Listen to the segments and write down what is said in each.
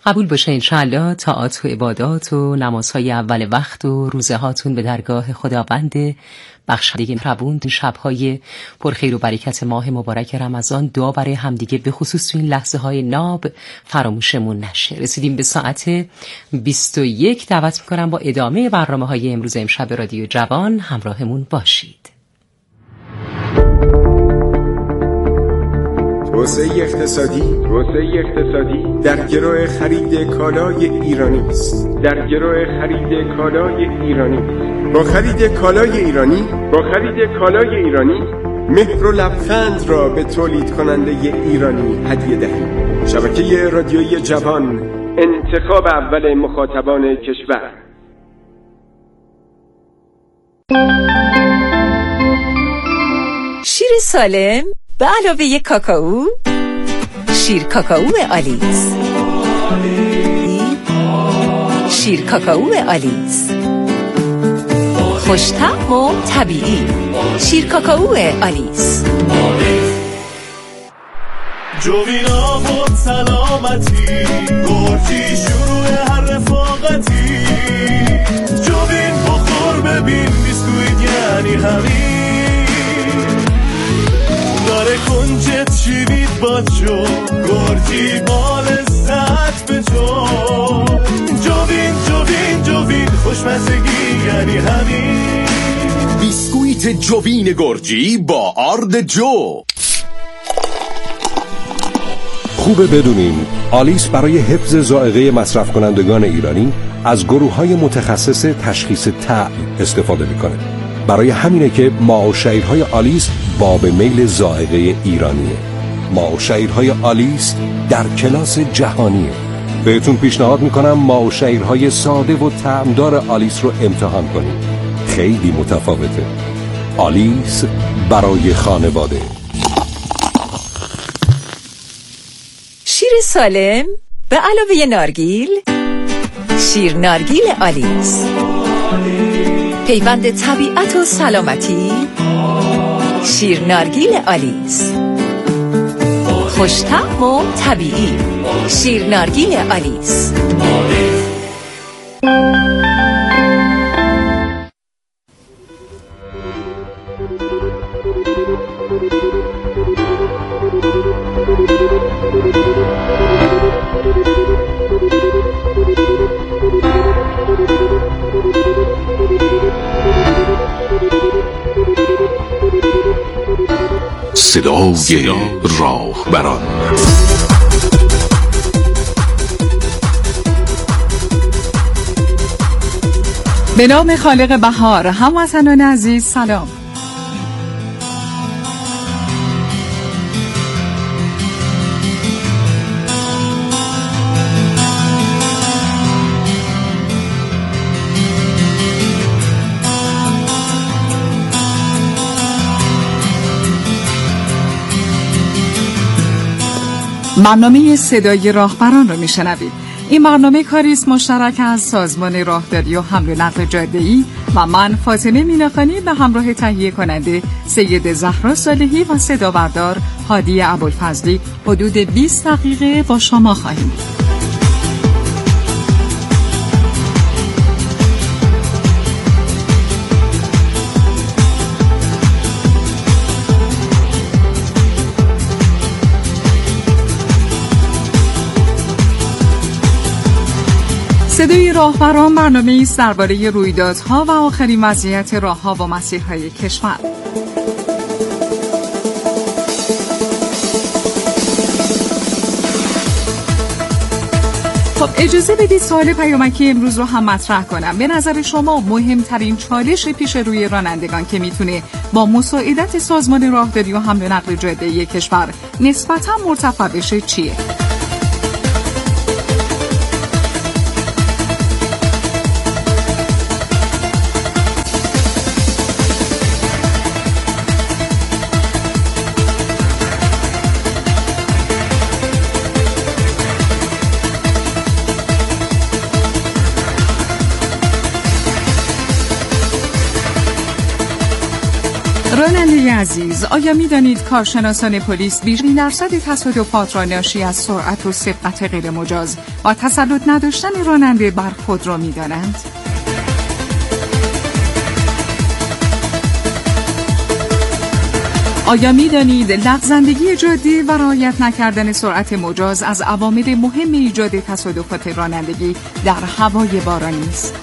قبول باشه انشاءالله طاعات و عبادات و نمازهای اول وقت و روزه هاتون به درگاه خداوند بخشنده مهربون شبهای پرخیر و برکت ماه مبارک رمضان دعا برای همدیگه به خصوص تو این لحظه های ناب فراموشمون نشه. رسیدیم به ساعت 21. دعوت میکنم با ادامه برنامه های امروز امشب رادیو جوان همراهمون باشید. توسعه اقتصادی در گرو خرید کالای ایرانی است. با خرید کالای ایرانی مهر و لبخند را به تولید کننده ایرانی هدیه دهید. شبکه رادیویی جوان، انتخاب اول مخاطبان کشور. شیر سالم به علاوه کاکائو، شیر کاکائو آلیس. شیر کاکائو آلیس خوش‌طعم و طبیعی. شیر کاکائو آلیس. جوینا بود سلامتی، گرجی شروع هر رفاقتی. جوین بخور ببین بیسکویت یعنی همین. داره کنجت شیرید با جو، گرجی بال سط به جو. جوین خوشمزگی یعنی همین. بیسکویت جوین گرجی با آرد جو. خوبه بدونین آلیس برای حفظ ذائقه مصرف کنندگان ایرانی از گروه‌های متخصص تشخیص طعم استفاده میکنه. برای همینه که ماء و شعیرهای آلیس باب میل ذائقه ایرانیه. ماء و شعیرهای آلیس در کلاس جهانیه. بهتون پیشنهاد میکنم ماء و شعیرهای ساده و طعمدار آلیس رو امتحان کنید. خیلی متفاوته. آلیس برای خانواده. شیر سالم به علاوه نارگیل، شیر نارگیل آلیس. پیوند طبیعت و سلامتی. شیر نارگیل آلیس خوش‌طعم و طبیعی. شیر نارگیل آلیس. صدای راهبران. به نام خالق بهار، هموطنان عزیز سلام. برنامه صدای راهبران رو میشنوید. این برنامه کاری است مشترک از سازمان راهداری و حمل و نقل جاده‌ای و من فاطمه میناخانی به همراه تهیه کننده سید زهرا صالحی و صدا بردار هادی ابوالفضلی حدود 20 دقیقه با شما خواهیم بود. صدای راهبران برنامه‌ای است درباره رویدادها و آخرین وضعیت راه‌ها و مسیرهای کشور. خب اجازه بدید سوال پیامکی امروز رو هم مطرح کنم. به نظر شما مهمترین چالش پیش روی رانندگان که میتونه با مساعدت سازمان راهداری و حمل و نقل جاده‌ای کشور نسبتاً مرتفع بشه چیه؟ شنونده عزیز، آیا می دانید کارشناسان پلیس بیشترین درصد تصادفات را ناشی از سرعت و سبقت غیر مجاز و تسلط نداشتن راننده بر خود را می دانند؟ آیا می دانید لغزندگی جادی و رعایت نکردن سرعت مجاز از عوامل مهم ایجاد تصادفات رانندگی در هوای بارانی است؟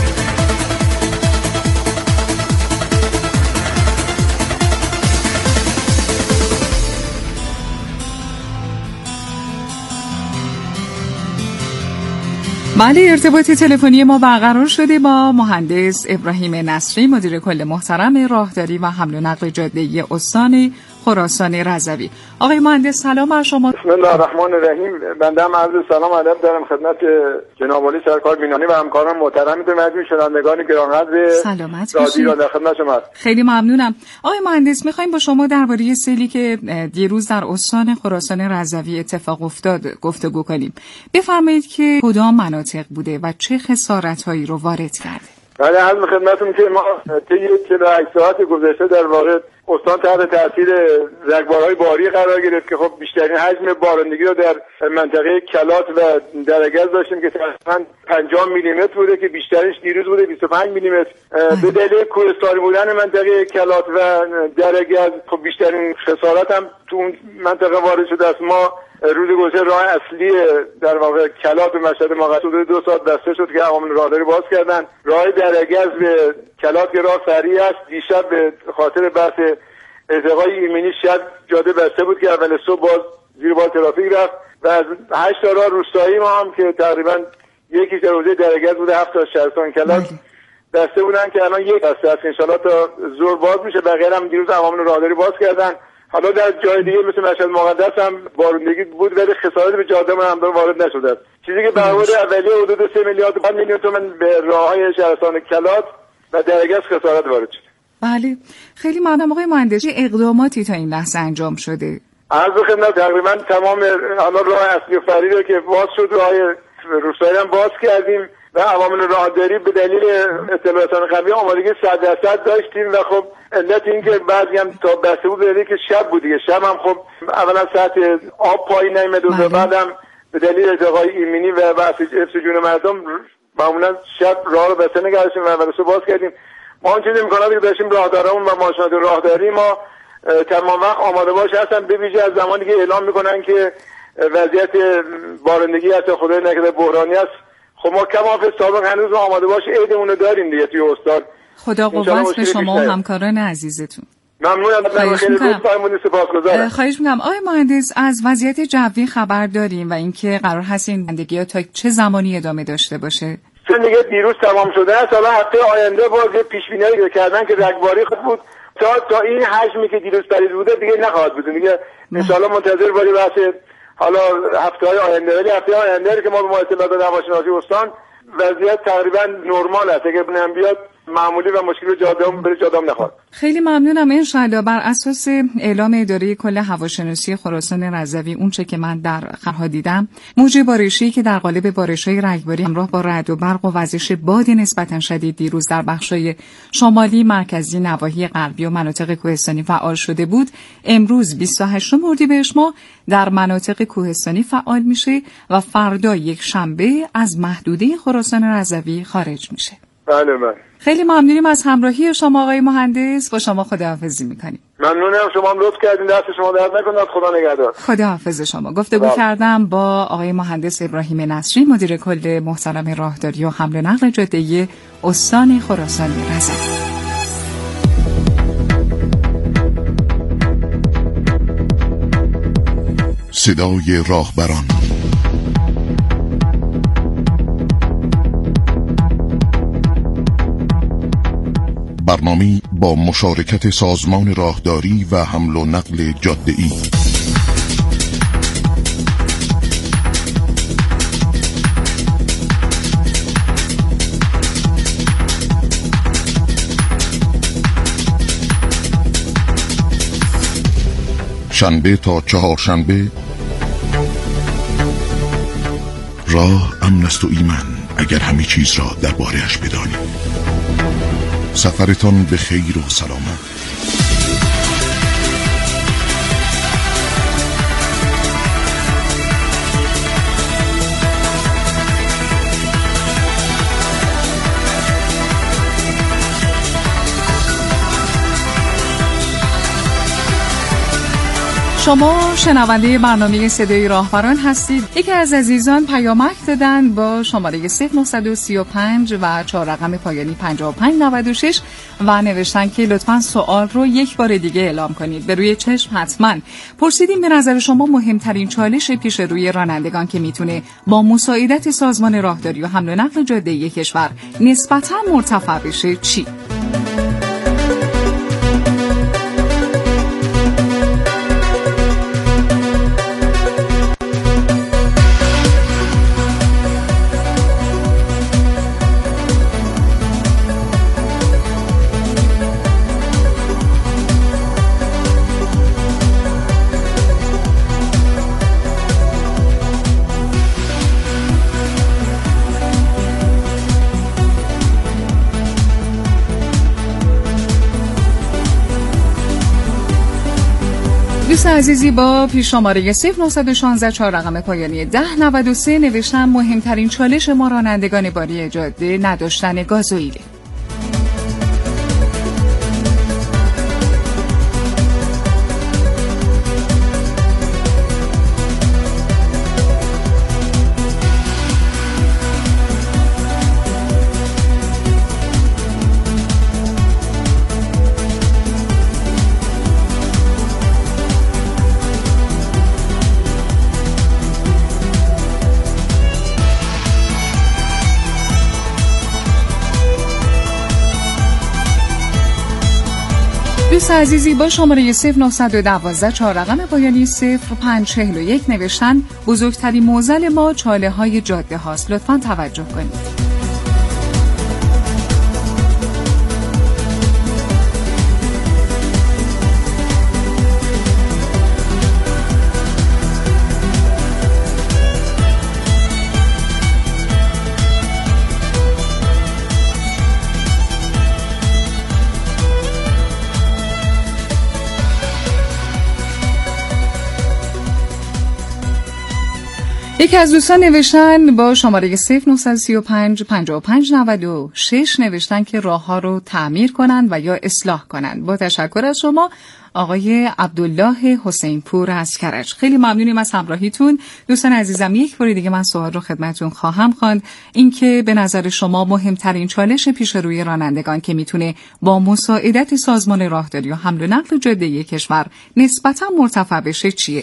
بله، ارتباط تلفنی ما برقرار شده با مهندس ابراهیم نصری، مدیر کل محترم راهداری و حمل و نقل جاده‌ای استان خراسان رضوی. آقای مهندس سلام بر شما. بسم الله الرحمن الرحیم. بنده هم عرض سلام و ادب دارم خدمت جناب عالی سرکار بینانی و همکاران محترمتون و مجموع شنوندگان گرانقدر سلامت رادیو را در خدمت شما. خیلی ممنونم. آقای مهندس، می‌خوایم با شما درباره سیلی که دیروز در استان خراسان رضوی اتفاق افتاد گفتگو کنیم. بفرمایید که کدام مناطق بوده و چه خسارت‌هایی رو وارد کرده؟ بله، عرض خدمتتون که ما طی 48 ساعت گذشته در واقع استان تحت تاثیر رگبارهای باری قرار گرفت که خب بیشترین حجم بارندگی رو در منطقه کلات و درگز داشتیم که تقریباً 50 میلیمتر بوده که بیشترش دیروز بوده 25 میلیمتر. به دلیل کوهستانی بودن منطقه کلات و درگز خب بیشترین خسارت هم تو اون منطقه وارد شده است. ما روز گذشته راه اصلی در واقع کلات به مشهد مقصود 2 ساعت بسته شد که عوامل راهداری باز کردن. راه درگز به کلات که راه سریع است، دیشب به خاطر بحث ارتقای ایمنی شب جاده بسته بود که اول صبح باز زیر بار ترافیک رفت و از 8 تا راه روستایی ما هم که تقریبا یکی در حوزه درگز بوده 7 تا شهرستان کلات بسته بودن که الان یک بسته است، ان شاءالله تا ظهر باز میشه. بقیه هم دیروز عوامل راهداری باز کردن. حالا در جای دیگه مثل مشهد مقدس هم بارندگی بود ولی خسارت به جاده ما هم وارد نشده است. چیزی که برآورد اولیه حدود 3 میلیارد تومان به راههای شهرستان کلات و درگز خسارت وارد شد. بله، خیلی ممنونم آقای مهندس. چه اقداماتی تا این لحظه انجام شده؟ عرض خدمت تقریبا تمام حالا راه اصلی و فرعی رو که باز شد، راه روستایی هم باز کردیم و عوامل راهداری به دلیل اطلاعات قبلی آمادگی 100% داشتیم و خب علت این که بعضی هم تا بسته بود به دلیل که شب بود دیگه. شب هم خب اولا سطح آب پایین نیامد و بعدم به دلیل ارتقای ایمنی و حفظ جون مردم معمولا شب راه رو بسته نگه داشتیم و اول صبح باز کردیم. ما اون چیز امکاناتی که داشتیم راهدارمون و ماشینات راهداری ما تمام وقت آماده باش هستن، به ویژه از زمانی که اعلام میکنن که وضعیت بارندگی حتی خدای نکرده بحرانی است. خب ما کماف سابق هنوز آماده باش عیدمون رو داریم دیگه توی استان. خدا قوت به شما و همکاران عزیزتون. ممنونم. خیلی سپاسگزارم. خواهش می‌کنم. آقای مهندس، از وضعیت جوی خبر داریم و اینکه قرار هست این بارندگی‌ها تا چه زمانی ادامه داشته باشه؟ دیگه دیروز تمام شده است. حالا هفته آینده باز یه پیش‌بینی کردن که رگباری خود بود تا این حجمی که دیروز پرید بوده دیگه نخواهد بود دیگه. ان شاءالله منتظر باشید بحث حالا هفته‌های آینده. ولی هفته آینده که ما به اطلاع دادیم هواشناسی استان وضعیت تقریبا نرمال است. اگه بنام بیاد معمولی و مشکل جاده‌ام نخواهد. خیلی ممنونم. انشالله بر اساس اعلام اداره کل هواشناسی خراسان رضوی اون چه که من در خبرها دیدم، موج بارشی که در قالب بارش‌های رگباری همراه با رعد و برق و وزش باد نسبتاً شدید دیروز در بخش‌های شمالی، مرکزی، نواحی غربی و مناطق کوهستانی فعال شده بود، امروز 28 اردیبهشت ماه در مناطق کوهستانی فعال میشه و فردا یک شنبه از محدوده خراسان رضوی خارج میشه. بله. خیلی ممنونیم از همراهی شما آقای مهندس. با شما خداحافظی میکنیم. ممنونم، شما هم لطف کردین. دست شما درد نکنه. خدا نگهدار. خداحافظ شما. گفتگو کردم با آقای مهندس ابراهیم نصری، مدیر کل محترم راهداری و حمل و نقل جاده‌ای استان خراسان رضوی. صدای راهبران، برنامه‌ای با مشارکت سازمان راهداری و حمل و نقل جاده‌ای. شنبه تا چهارشنبه. راه امن است و ایمن اگر همه چیز را درباره‌اش بدانی. سفرتان به خیر و سلامت. شما شنونده برنامه صدای راهبران هستید. یکی از عزیزان پیامک دادن با شماره 0935 و 4 رقم پایانی 5596 و نوشتن که لطفاً سوال رو یک بار دیگه اعلام کنید. به روی چشم حتما پرسیدیم به نظر شما مهمترین چالش پیش روی رانندگان که میتونه با مساعدت سازمان راهداری و حمل و نقل جاده‌ای کشور نسبتاً مرتفع بشه چی؟ دوست عزیزی با پیش شماره 0916 4 رقم پایانی 1093 نوشتم مهمترین چالش ما رانندگان باری جاده نداشتن گازوئیله. دوست عزیزی با شماره 0912 4 رقم پایانی 0541 نوشتن بزرگترین معضل ما چاله های جاده هاست. لطفاً توجه کنید. یکی از دوستان نوشتن با شماره 0935 5596 نوشتن که راه‌ها رو تعمیر کنن و یا اصلاح کنن. با تشکر از شما آقای عبدالله حسین پور از کرج. خیلی ممنونیم از همراهیتون. دوستان عزیزم یک بار دیگه من سوال رو خدمتتون خواهم خواند، اینکه به نظر شما مهمترین چالش پیش روی رانندگان که میتونه با مساعدت سازمان راهداری و حمل و نقل جاده‌ای کشور نسبتاً مرتفع بشه چیه؟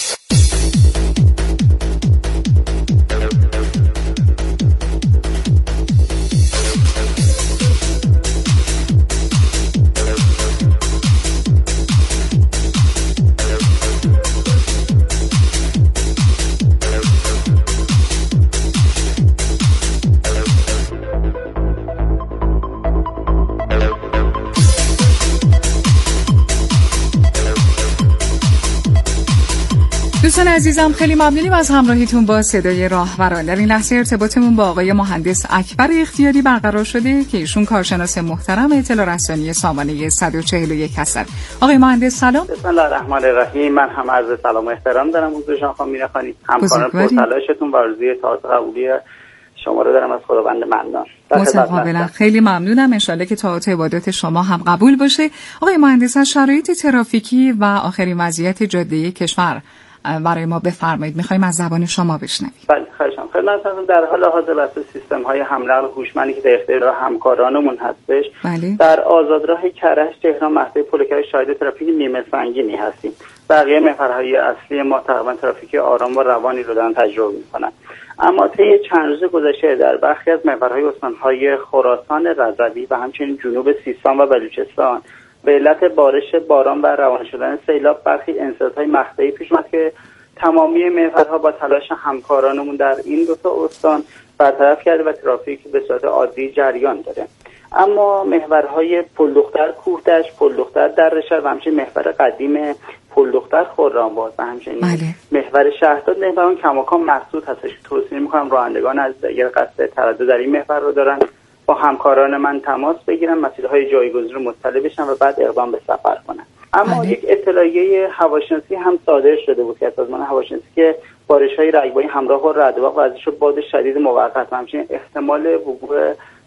دوستان عزیزم خیلی ممنونیم از همراهیتون با صدای راهبران. در این لحظه ارتباطمون با آقای مهندس اکبر اختیاری برقرار شده که ایشون کارشناس محترم اطلاع رسانی سامانه 141 هستند. آقای مهندس سلام. بسم الله الرحمن الرحیم. من هم عرض سلام و احترام دارم حضور شما خانم میرخانی، همکاران پرتلاشتون و آرزوی تازه قبولی شما رو دارم از خداوند منان. متقابلا خیلی ممنونم. انشالله که طاعات عبادات شما هم قبول باشه. آقای مهندس از شرایط ترافیکی و آخرین وضعیت جاده کشور برای ما بفرمایید، می‌خوایم از زبان شما بشنویم. بله خواهشم. خدمتتون در حال حاضر بحث سیستم‌های حمل و نقل هوشمندی که در اختیار همکارانمون هستش. بله. در آزادراه کرج تهران مهد پل کرج شاهد ترافیک نیمه سنگینی هستیم. بقیه محورهای اصلی ما تقریبا ترافیک آرام و روانی رو دارن تجربه می‌کنن. اما طی چند روز گذشته در برخی از محورهای استان‌های خراسان رضوی و همچنین جنوب سیستان و بلوچستان به علت بارش باران و روان شدن سیلاب برخی انسدادهای مقطعی پیش اومد که تمامی محورها با تلاش همکارانمون در این دو تا استان برطرف کرده و ترافیک به صورت عادی جریان داره. اما محورهای پلدختر کوهدشت، پلدختر دره و همچنین محور قدیم پلدختر خرم‌آباد و همچنین محور شهرداد محوران کماکان مسدود هستش. توصیه می‌کنم رانندگان از اگر قصد تردد در این محور رو دارن با همکاران من تماس بگیرن، مسیرهای جایگزین رو مطلع بشن و بعد اقدام به سفر کنن. اما یک اطلاعیه هواشناسی هم صادر شده بود که سازمان هواشناسی که بارش‌های رگباری همراه با رعدوبرق و ازش باد شدید موقت و همچنین احتمال وقوع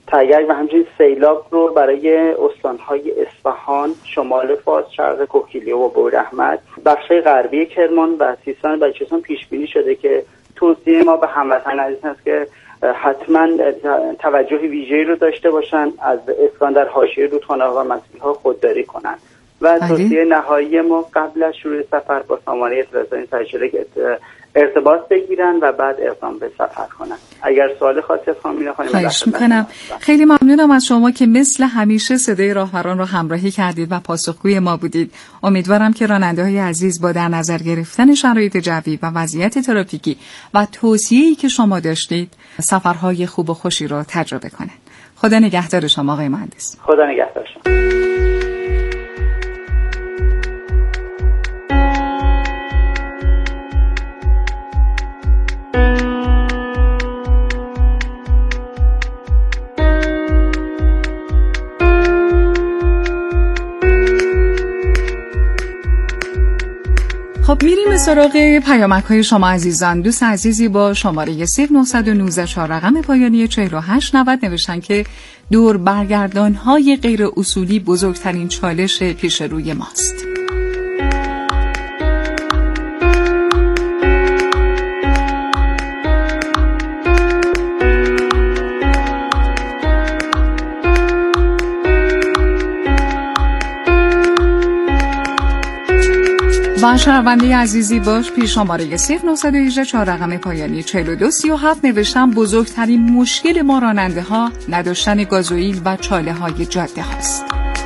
تگرگ و همچنین سیلاب رو برای استانهای اصفهان، شمال فارس، شرق کوکیلیو و بوراحمد، بخش‌های غربی کرمان و سیستان و بلوچستان پیش بینی شده که توصیه ما به هموطنان عزیز هست که حتما توجه ویژه‌ای رو داشته باشن، از اسکان در حاشیه رودخانه‌ها و مسیرها خودداری کنن و توصیه نهایی ما قبل از شروع سفر با سامانه اطلاعات سرچشمه ارتباط بگیرن و بعد اقدام به سفر کنن. اگر سوال خاصی از خانم خواهش میکنم. خیلی ممنونم از شما که مثل همیشه صدای راهبران رو همراهی کردید و پاسخگوی ما بودید. امیدوارم که راننده‌های عزیز با در نظر گرفتن شرایط جوی و وضعیت ترافیکی و توصیه‌ای که شما داشتید سفرهای خوب و خوشی رو تجربه کنند. خدا نگهدار شما آقای مهندس. خدا نگهدار شما. خب میریم سراغ پیامک‌های شما عزیزان. دوست عزیزی با شماره 0919 4 رقم پایانی 4890 نوشتن که دور برگردان‌های غیر اصولی بزرگترین چالش پیش روی ماست. و شنونده عزیزی باش پیش شماره 0918 4 رقم پایانی 4237 نوشتم بزرگترین مشکل ما راننده ها نداشتن گازوئیل و چاله های جاده هاست.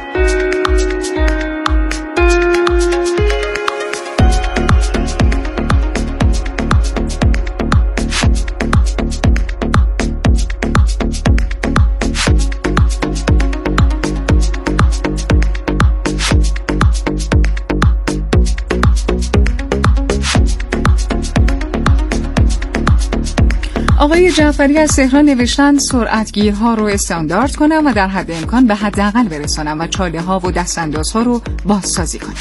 آقای جعفری از تهران نوشتن سرعتگیرها رو استاندارد کنم و در حد امکان به حداقل برسانم و چاله ها و دستاندازها رو بازسازی کنم.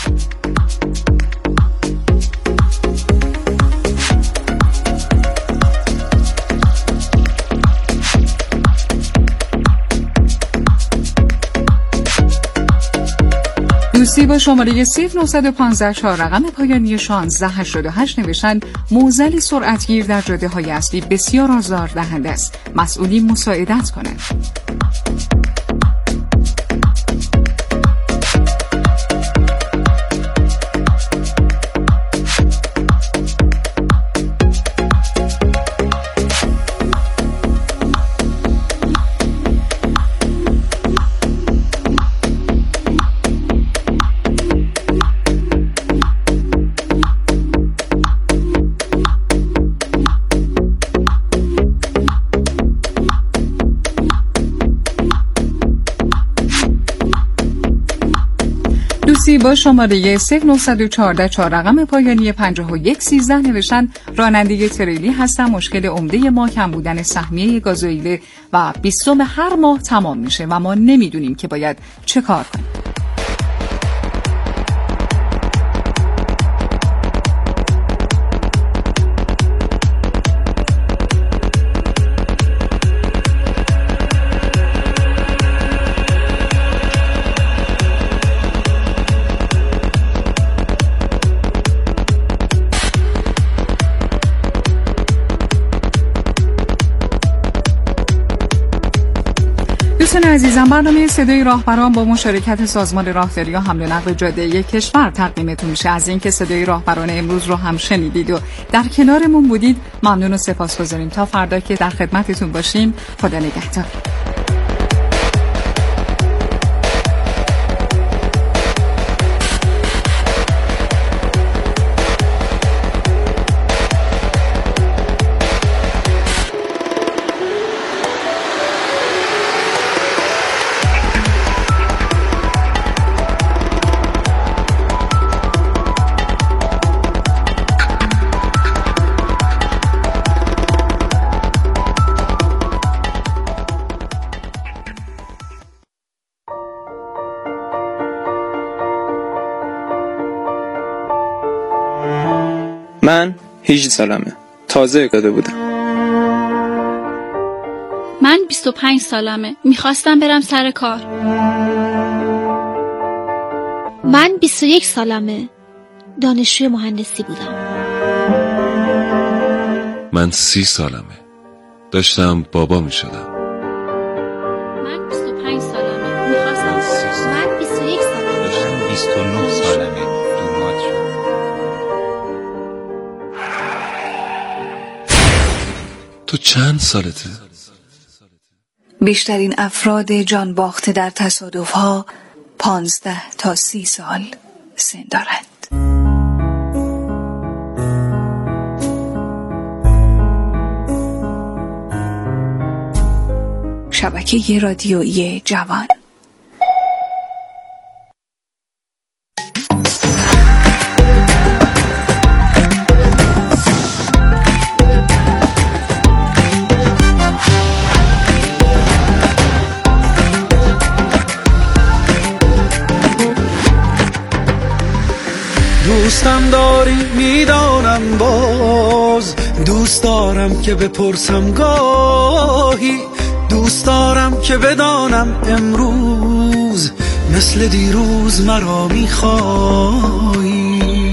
دوستی با شماره 0915 4 رقم پایانی 1688 نوشتن معضل سرعتگیر در جاده های اصلی بسیار آزاردهنده است. مسئولین مساعدت کنند. با شماره 0914 4 رقم پایانی 5113 نوشتن راننده تریلی هستم. مشکل عمده ما کم بودن سهمیه گازوئیل و 20 هر ماه تمام میشه و ما نمیدونیم که باید چه کار کنیم. دوستان عزیزم برنامه صدای راهبران با مشارکت سازمان راهداری و حمل و نقل جاده‌ای کشور تقدیمتون میشه. از اینکه صدای راهبران امروز رو هم شنیدید و در کنارمون بودید ممنون و سپاسگزاریم. تا فردا که در خدمتتون باشیم. خدا نگهدار. من 18 سالمه. تازه اقداده بودم. من 25 سالمه. میخواستم برم سر کار. من 21 سالمه. دانشجوی مهندسی بودم. من 30 سالمه. داشتم بابا میشدم. من 25 سالمه. میخواستم. من 21 سالمه. داشتم 29 سالمه. دومات شد. تو چند سالته؟ بیشترین افراد جان باخته در تصادف‌ها 15 تا 30 سال سن دارند. شبکه رادیویی جوان. دوستم داری میدانم، باز دوست دارم که بپرسم گاهی، دوست دارم که بدانم امروز مثل دیروز مرا میخوایی.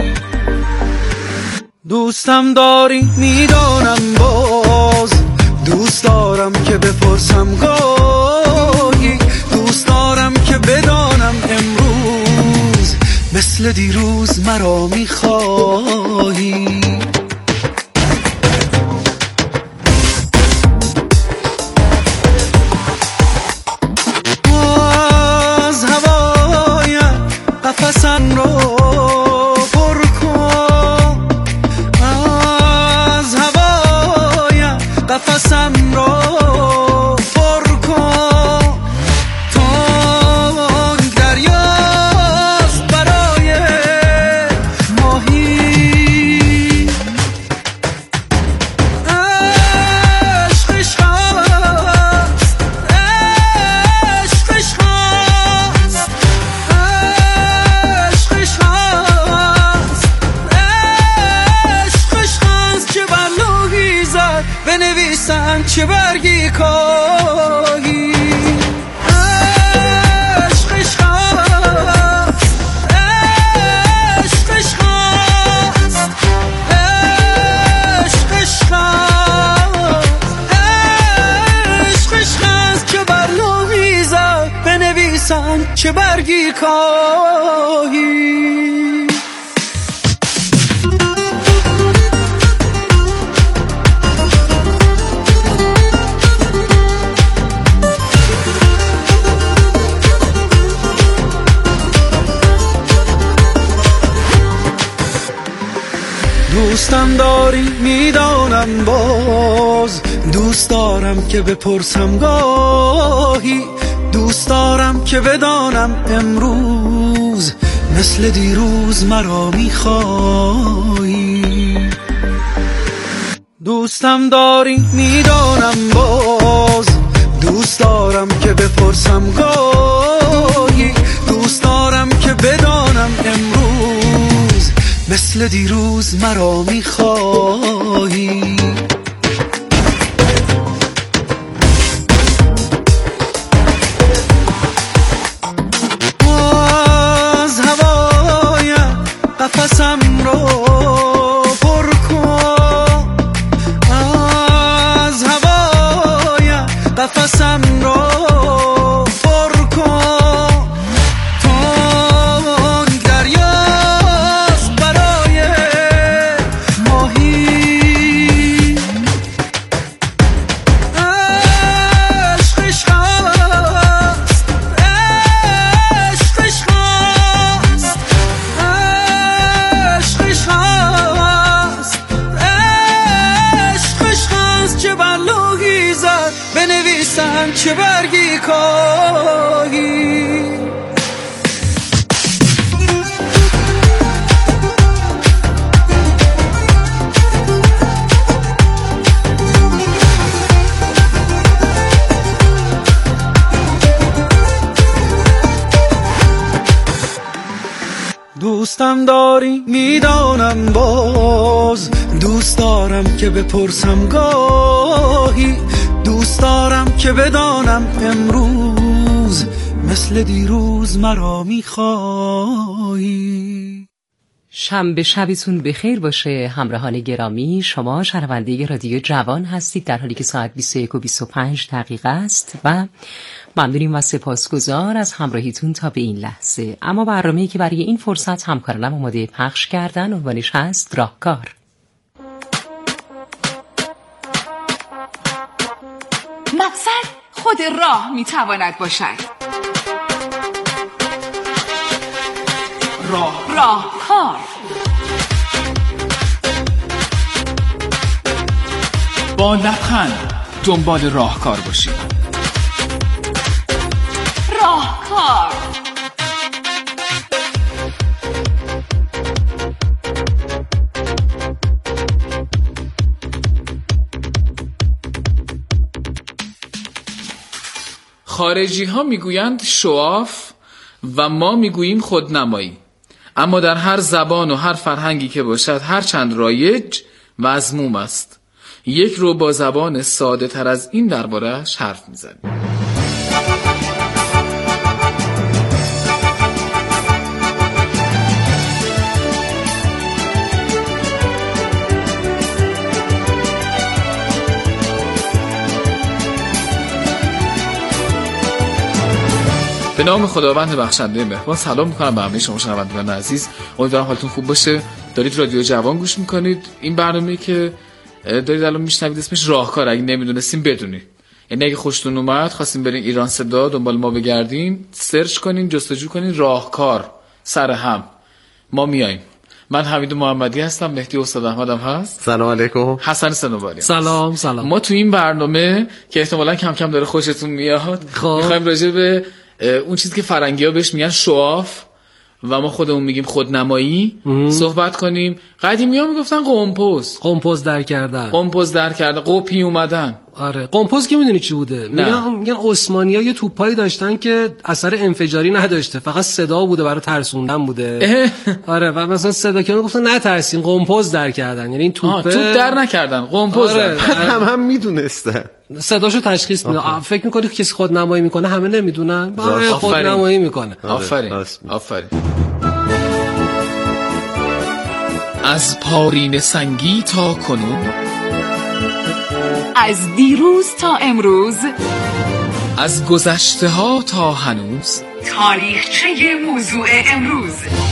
دوستم داری میدانم، باز دوست دارم که بپرسم گاهی، دوست دارم که بدانم امروز مثل دیروز مرا میخوایی. از هوایم قفسم رو پر کن، از هوایم قفسم رو پر کن، تنگ دریاست برای ماهی، عشقش هست، عشقش هست، عشقش هست، عشقش هست، چه بر لوحی زد بنویسن چه برگی کاهی. عشقش هست، عشقش هست، عشقش هست، عشقش هست، چه بر لوحی زد بنویسن چه برگی کاهی. دوستم داری میدانم، باز دوست دارم که بپرسم گاهی، دوست دارم که بدانم امروز مثل دیروز مرا میخوایی. دوستم داری میدانم، باز دوست دارم که بپرسم گاهی، دوست دارم که بدانم امروز مثل دیروز مرا میخوایی. از هوایم قفسم رو پر کن، از هوایم قفسم رو پر کن، تنگ دریاست برای ماهی، عشقش هست، عشقش هست، عشقش هست، عشقش هست، چه بر لوحی زد بنویسن چه برگی کاهی. دوستم داری میدانم، باز دوست دارم که بپرسم گاهی، دوست دارم که بدانم امروز مثل دیروز مرا میخواهی. شنبه شبتون بخیر باشه همراهان گرامی. شما شنونده رادیو جوان هستید در حالی که ساعت 21:25 است و ممنونیم و سپاسگزار از همراهیتون تا به این لحظه. اما برنامه‌ای که برای این فرصت همکارانم آماده پخش کردن عنوانش هست راهکار. مقصد خود راه میتواند باشد. راهکار. با لبخند دنبال راهکار باشید. راهکار. خارجی ها میگویند شواف و ما میگوییم خودنمایی. اما در هر زبان و هر فرهنگی که باشد هر چند رایج مذموم است. یک رو با زبان ساده تر از این درباره‌اش حرف میزنیم. به نام خداوند بخشنده مهربان سلام میکنم به همه شما شنوندگان عزیز. امیدوارم حالتون خوب باشه. دارید رادیو جوان گوش میکنید. این برنامه‌ای که دارید الان میشنوید اسمش راهکار. اگه نمیدونستین بدونید. یعنی اگه خوشتون اومد خواستین برین ایران صدا دنبال ما بگردین، سرچ کنین، جستجو کنین راهکار سر هم. ما میایم. من حمید محمدی هستم، مهدی استاد احمدم هست. سلام علیکم. حسن سنوبری. سلام. ما تو این برنامه که احتمالاً کم کم داره خوشتون میاد میخوایم راجع به اون چیزی که فرنگی‌ها بهش میگن شواف و ما خودمون میگیم خودنمایی صحبت کنیم. قدیمی‌ها میگفتن قمپوز در کردن، قپی اومدن. آره قمپوز که میدونی چی بوده؟ میگن عثمانی‌ها یه توپایی داشتن که اثر انفجاری نداشته، فقط صدا بوده برای ترسوندن بوده. آره و مثلا صدا که گفتن نترسین قمپوز در کردن، یعنی این توپ در نکردن، قمپوز آره. هم میدونستن صداشو تشخیص میده. فکر میکنی کسی خودنمایی میکنه همه نمیدونن؟ خودنمایی میکنه. آفرین. از پارین سنگی تا کنون، از دیروز تا امروز، از گذشته ها تا هنوز، تاریخچه موضوع امروز.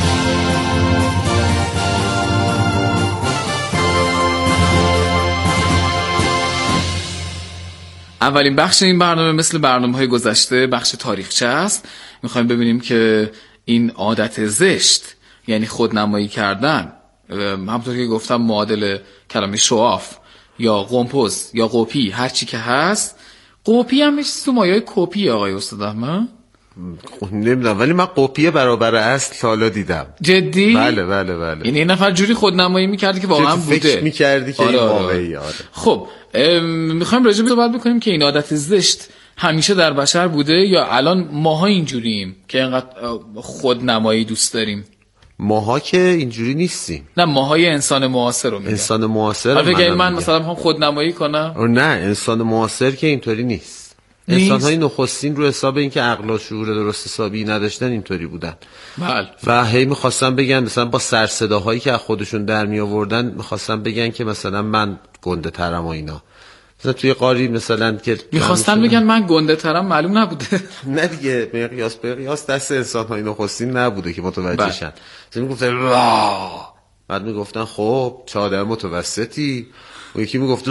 اولین بخش این برنامه مثل برنامه‌های گذشته بخش تاریخچه است. میخوایم ببینیم که این عادت زشت یعنی خودنمایی کردن، همونطور که گفتم معادل کلمه شواف یا قمپوز یا قپی هر چی که هست. قپی هم میشه تو مایه کپی آقای استاد احمد؟ نمیدونم ولی من قپی برابر اصل سالا دیدم. جدی؟ بله. یعنی این نفر جوری خودنمایی میکردی که واقعا بوده. فکر میکردی که این واقعی. آره. خب میخوایم راجع به صحبت بکنیم که این عادت زشت همیشه در بشر بوده یا الان ماها اینجوریم که اینقدر خودنمایی دوست داریم؟ ماها که اینجوری نیستیم. نه ماهای انسان معاصر رو میگم. انسان معاصر من مثلا میخوام خودنمایی کنم. نه انسان معاصر که اینطوری نیست. انسان‌های نخستین رو حساب این که عقل و شعور درست حسابی نداشتن اینطوری بودن. بله. و هی می‌خواستن بگن مثلا با سر صداهایی که از خودشون در می آوردن می‌خواستن بگن که مثلا من گنده ترم و اینا. مثلا توی قاری مثلا که می‌خواستن بگن من گنده ترم معلوم نبوده. نه دیگه مقیاس دست انسان‌های نخستین نبوده که متوجه شن. مثلا میگفتن بعد میگفتن خب چه آدم متوسطی. و یکی میگفت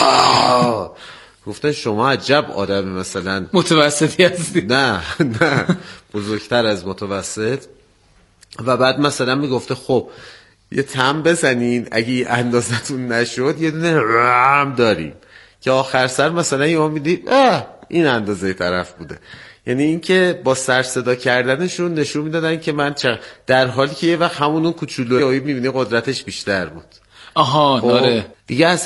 گفتن شما عجب آدم مثلا متوسطی هستی. نه بزرگتر از متوسط. و بعد مثلا میگفته خب یه تم بزنین اگه اندازتون نشد یه دونه رم داریم که آخر سر مثلا یه هم میدید این اندازه طرف بوده. یعنی این که با سر صدا کردنشون نشون میدادن که من در حالی که یه وقت همون کوچولویی میبینی قدرتش بیشتر بود. آها آره دیگه از